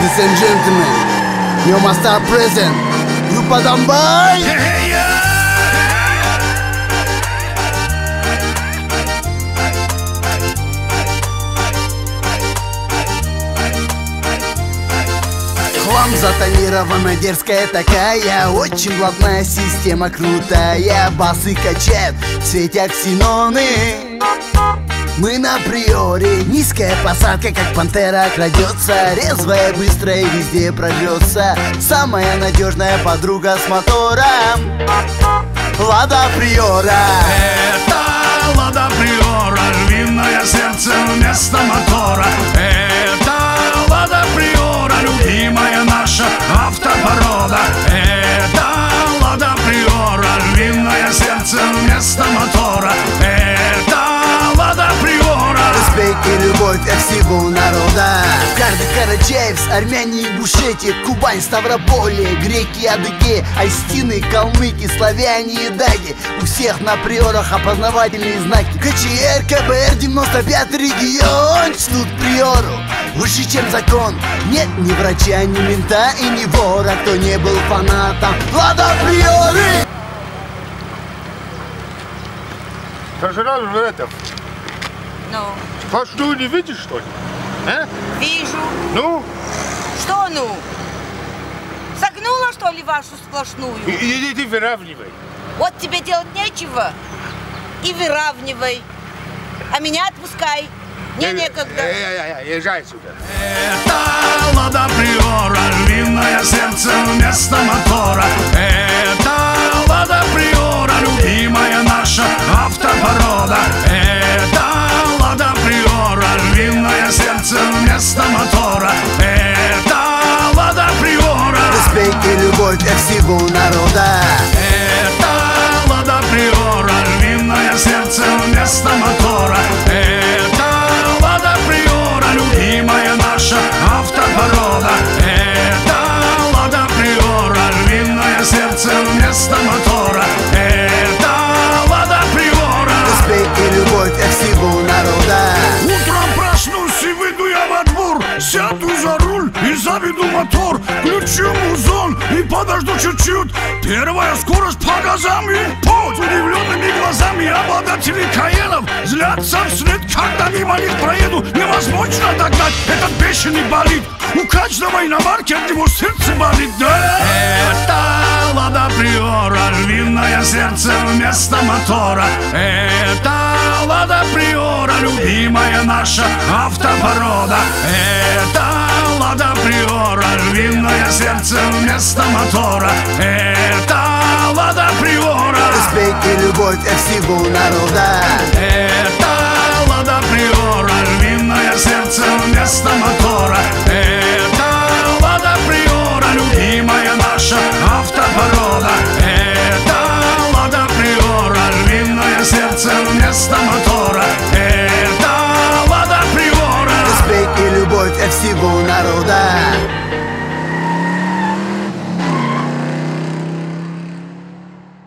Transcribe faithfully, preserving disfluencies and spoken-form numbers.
Ladies and gentlemen, you must are present. Группа Донбай. Хлам затонирована, дерзкая такая, очень ладная система, крутая. Басы качают в свете ксеноны. Мы на приоре, низкая посадка, как пантера крадется, резвая, быстрая, везде прожжется. Самая надежная подруга с мотором Лада Приора. Это Лада Приора, львиное сердце вместо мотора. Это Лада Приора, любимая наша автопорода. Это Лада Приора, львиное сердце вместо мотора. Это Лада Приора. Респект и любовь от всего народа. Каждый Карачаевск, армяне и Ингушетия, Кубань, Ставрополье, греки, адыги, айстины, калмыки, славяне и даги. У всех на приорах опознавательные знаки. КЧР, КБР, девяносто пятый регион чтут приору выше, чем закон. Нет ни врача, ни мента и ни вора, кто не был фанатом Лада Приоры. Пожрал это. Ну? Сплошную не видишь, что ли? А? Вижу. Ну? Что ну? Согнула, что ли, вашу сплошную? Иди, иди, выравнивай. Вот тебе делать нечего. И выравнивай. А меня отпускай. Мне некогда. Езжай сюда. Это Лада Приора, львиное сердце вместо мотора. Это Лада Приора, любимая наша автопорода. Это Лада Приора, львиное сердце вместо мотора. Это Лада Приора. Респект и любовь от всего народа. Это Лада Приора, львиное сердце вместо мотора. Это Лада Приора, любимая наша автопорода. Это Лада Приора, львиное сердце вместо мотора. Это Лада Приора. Респект и любовь от всего народа. Утром проснусь и выйду я во двор, сяду за руль и заведу мотор, включу музон и подожду чуть-чуть. Первая скорость по газам и путь. Удивленными глазами обладатели Каенов злятся вслед, когда мимо них проеду. Невозможно догнать этот бешеный болид. У каждого иномарки от него сердце болит, да? Это Лада Приора, львиное сердце вместо мотора. Это Лада Приора, любимая наша автопорода. Это Лада Приора, львиное сердце вместо мотора. Это Лада Приора. Респект и любовь от всего народа. Это Лада Приора, львиное сердце вместо мотора.